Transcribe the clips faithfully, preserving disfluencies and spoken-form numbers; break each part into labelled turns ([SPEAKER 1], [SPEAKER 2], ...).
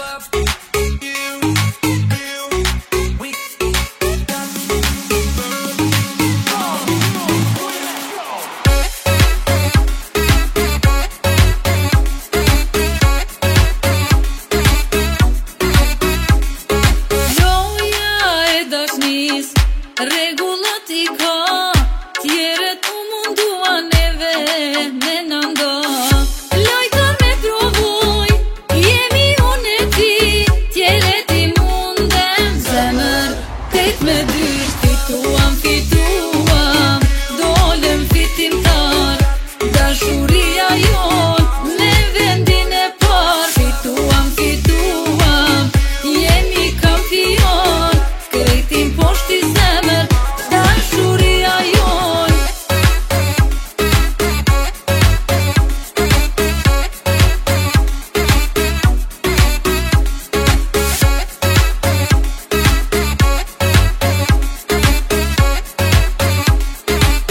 [SPEAKER 1] Regullat I ka, tjerët u munduan neve me nëndo. Lojta me provoj, jemi unë e ti, tjerët I mundem. Zemër, tet me dy, fituam, fituam, dolem fitimtar. Dashuria jon, me vendin e par. Fituam, fituam, jemi kampion, krejtim poshti zemër.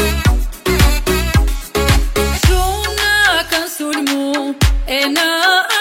[SPEAKER 1] E na